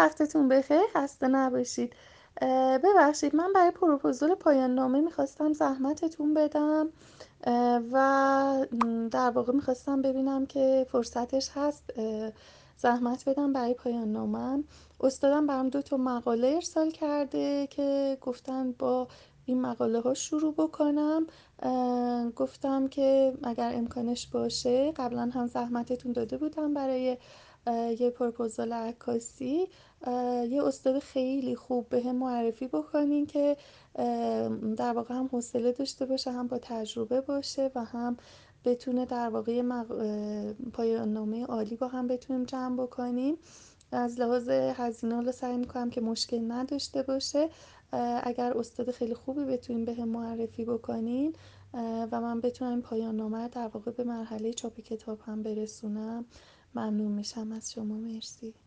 وقتتون بخیر، خسته نباشید. ببخشید من برای پروپوزال پایان نامه میخواستم زحمتتون بدم و در واقع میخواستم ببینم که فرصتش هست زحمت بدم برای پایان نامم. استادم برام 2 مقاله ارسال کرده که گفتن با این مقاله ها شروع بکنم. گفتم که اگر امکانش باشه، قبلا هم زحمتتون داده بودم برای یه پروپوزال عکاسی، یه استاد خیلی خوب به هم معرفی بکنین که در واقع هم حوصله داشته باشه، هم با تجربه باشه و هم بتونه در واقع پایان نامه عالی با هم بتونیم جمع بکنیم. از لحاظ هزینه رو سعی میکنم که مشکل نداشته باشه. اگر استاد خیلی خوبی بتونیم به هم معرفی بکنین و من بتونم این پایان نامه رو در واقع به مرحله چاپ کتاب هم برسونم، ممنون میشم از شما. مرسی.